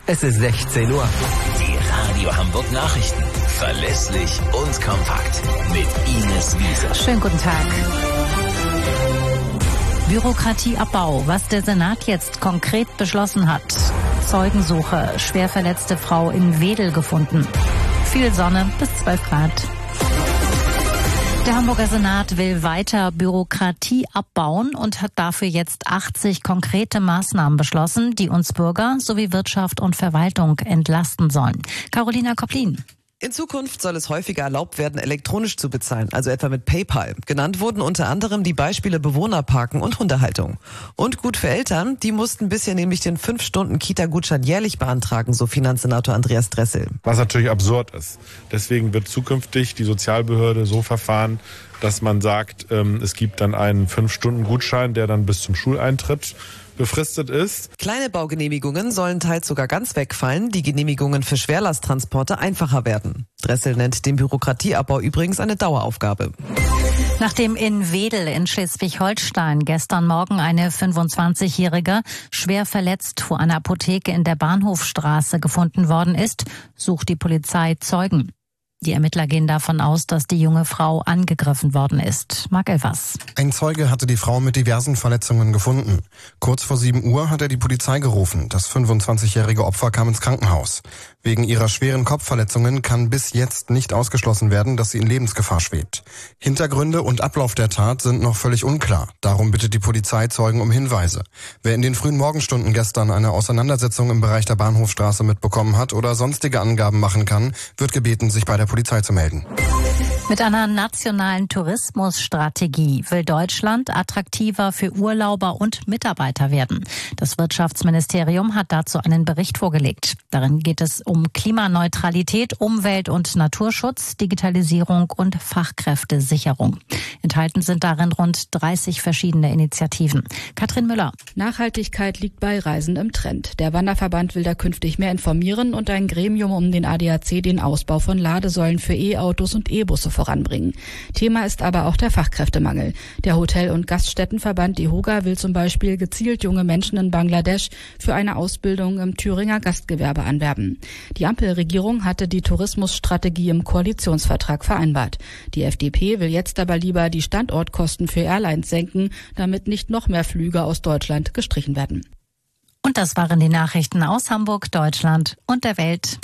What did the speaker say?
Es ist 16 Uhr. Die Radio Hamburg Nachrichten. Verlässlich und kompakt. Mit Ines Wiese. Schönen guten Tag. Bürokratieabbau, was der Senat jetzt konkret beschlossen hat. Zeugensuche, schwer verletzte Frau in Wedel gefunden. Viel Sonne bis 12 Grad. Der Hamburger Senat will weiter Bürokratie abbauen und hat dafür jetzt 80 konkrete Maßnahmen beschlossen, die uns Bürger sowie Wirtschaft und Verwaltung entlasten sollen. Carolina Kopplin. In Zukunft soll es häufiger erlaubt werden, elektronisch zu bezahlen, also etwa mit PayPal. Genannt wurden unter anderem die Beispiele Bewohnerparken und Hundehaltung. Und gut für Eltern, die mussten bisher nämlich den 5-Stunden-Kita-Gutschein jährlich beantragen, so Finanzsenator Andreas Dressel. Was natürlich absurd ist. Deswegen wird zukünftig die Sozialbehörde so verfahren, dass man sagt, es gibt dann einen 5-Stunden-Gutschein, der dann bis zum Schuleintritt befristet ist. Kleine Baugenehmigungen sollen teils sogar ganz wegfallen, die Genehmigungen für Schwerlasttransporte einfacher werden. Dressel nennt den Bürokratieabbau übrigens eine Daueraufgabe. Nachdem in Wedel in Schleswig-Holstein gestern Morgen eine 25-Jährige schwer verletzt vor einer Apotheke in der Bahnhofstraße gefunden worden ist, sucht die Polizei Zeugen. Die Ermittler gehen davon aus, dass die junge Frau angegriffen worden ist. Marc Elvers. Ein Zeuge hatte die Frau mit diversen Verletzungen gefunden. Kurz vor 7 Uhr hat er die Polizei gerufen. Das 25-jährige Opfer kam ins Krankenhaus. Wegen ihrer schweren Kopfverletzungen kann bis jetzt nicht ausgeschlossen werden, dass sie in Lebensgefahr schwebt. Hintergründe und Ablauf der Tat sind noch völlig unklar. Darum bittet die Polizei Zeugen um Hinweise. Wer in den frühen Morgenstunden gestern eine Auseinandersetzung im Bereich der Bahnhofstraße mitbekommen hat oder sonstige Angaben machen kann, wird gebeten, sich bei der Polizei zu melden. Mit einer nationalen Tourismusstrategie will Deutschland attraktiver für Urlauber und Mitarbeiter werden. Das Wirtschaftsministerium hat dazu einen Bericht vorgelegt. Darin geht es um Klimaneutralität, Umwelt- und Naturschutz, Digitalisierung und Fachkräftesicherung. Enthalten sind darin rund 30 verschiedene Initiativen. Katrin Müller. Nachhaltigkeit liegt bei Reisen im Trend. Der Wanderverband will da künftig mehr informieren und ein Gremium um den ADAC den Ausbau von Ladesäulen für E-Autos und E-Busse voranbringen. Thema ist aber auch der Fachkräftemangel. Der Hotel- und Gaststättenverband DEHOGA will zum Beispiel gezielt junge Menschen in Bangladesch für eine Ausbildung im Thüringer Gastgewerbe anwerben. Die Ampelregierung hatte die Tourismusstrategie im Koalitionsvertrag vereinbart. Die FDP will jetzt aber lieber die Standortkosten für Airlines senken, damit nicht noch mehr Flüge aus Deutschland gestrichen werden. Und das waren die Nachrichten aus Hamburg, Deutschland und der Welt.